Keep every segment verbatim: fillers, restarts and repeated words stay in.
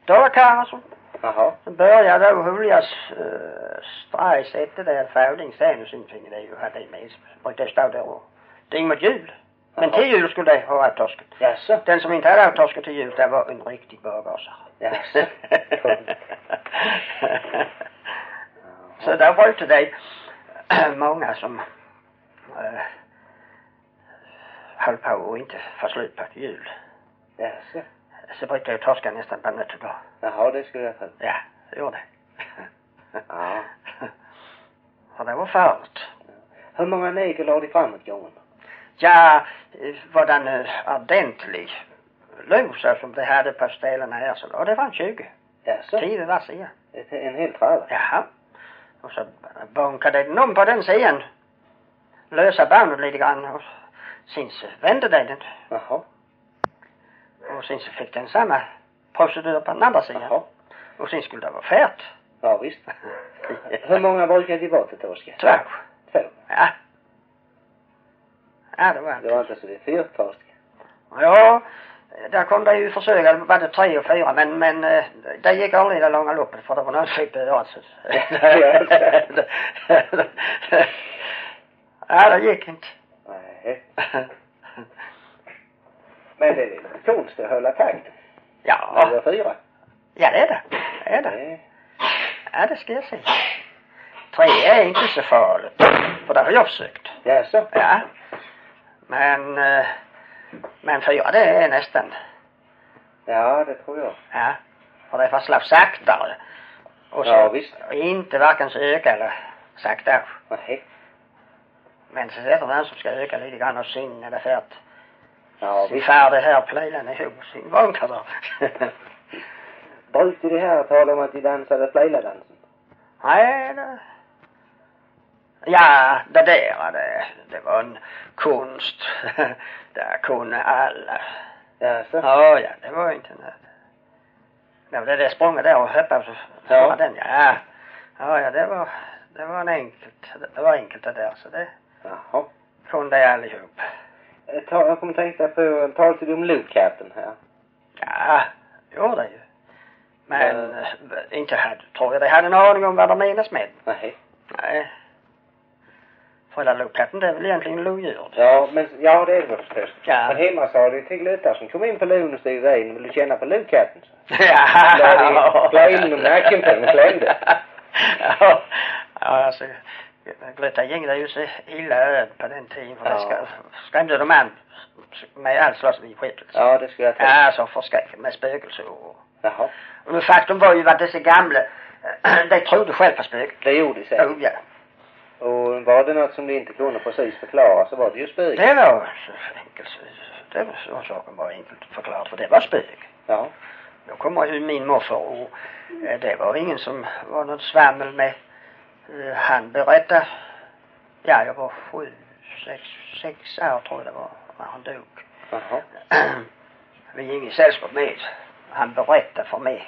Då kan så. Jaha. Så började då Huljas uh, strejs efter det fävling sen och sen finge det ju hade med. Och det stod där och ding mot jul. Men till jul skulle det ha haft torsket. Jaså? Den som inte hade haft torsket till jul, det var en riktig bagare. Jaså? Så där var det det många som uh, höll på och inte få slut på till jul. Jaså? Så brukade jag torska nästan på natten då. Jaha, det skulle jag få. Ja, det gjorde det. Ja. För det var farligt. Hur många neger lade de fram åt gången? Ja, var den uh, ordentlig losa som de hade på ställena här så då det var tjugo. Jaså? tio var sidan. En hel tralla? Jaha. Och så bonkade den om på den sidan. Lösa barnet lite grann och sen så vände de den. Jaha. Och sen så fick den samma procedur på den andra sidan. Jaha. Och sen skulle det vara färdigt. Ja, visst. Hur många brukar de vara till torska? Två. Två? Ja. Ja, det var det. var inte så det är fyra torska? Ja, där kom det ju försöka, var det tre och fyra, men, men det gick aldrig det långa loppet för det var någon typ av alltså. Ja, det gick inte. Nej. Men det är konst att hålla takt. Ja. Det var fyra. Ja, det är det. Det är det. Ja, det ska jag säga. Tre är inte så farligt. För det har jag försökt. Jaså? Ja. Men, men fyra det är nästan. Ja, det tror jag. Ja. För det är för slapp saktare. Och så ja, visst. Inte varken så öka eller sakta. Nej. Men så sätter den som ska öka lite grann och sin är det färdigt. Ja, visst. Färdig här plejlen ihop sin vankar då. Brukade det här tala om att de dansade plejladansen? Nej, det... Ja, det där, det, det var en konst. Där kunde alla. Jaså? Ja, ja, det var inte något. Det var det där språnget där och höppade så ja. Den, ja. Ja, ja, det var, det var en enkelt, det var enkelt det där, så det Jaha. kunde allihop. Jag kommer tänka på, talade du om Lokatten här? Ja, gjorde det ju. Men äh, inte hade, tror jag, det hade en aning om vad de menas med. Nej. Nej. För den Lokatten, det är väl egentligen lodjur. Ja, men ja, det är det förstås. Ja. Men hemma sa du till Glötar som kom in på lon och stod där in, vill du känna på Lokatten? Ja. La in och nacken på den och klämde. Ja, ja, alltså Glötar gäng det ju så illa öd på den tiden för ja. Det ska, skrämde de an med allt slags vid skit. Ja, det ska jag ta. Ja, så förskräckligt med spökelser och... Jaha. Och nu faktum var ju att dessa gamla, de trodde själv på spöken. Det gjorde de sig. Oh, ja. Och var det något som de inte kunde precis förklara så var det ju spök. Det var så enkelt. Det var så saken var enkelt förklarat för det var spök. Ja. Då kommer ju min morfar och det var ingen som var något svammel med. Han berättade, ja jag var sju, sex, sex år tror jag det var när han dog. Jaha. Vi gick i sällskap med. Han berättade för mig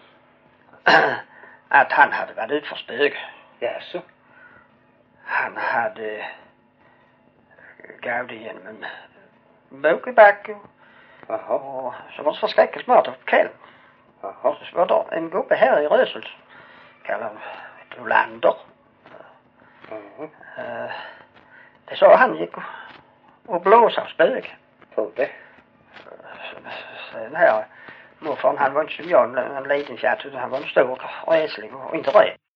att han hade varit ut för spök. Jaså? Han hade gått igenom en bok i backen. Jaha. Och så var det förskräckligt smart på kvällen. Jaha. Så var det en gubbe här i Rösel. Kallar han Olander. Mhm. Uh, det sa han gick och, och blåsa av spök. Tror det. Sen här morfar han var inte som jag en, en liten chatt utan han var en stor och äslig och inte rädd.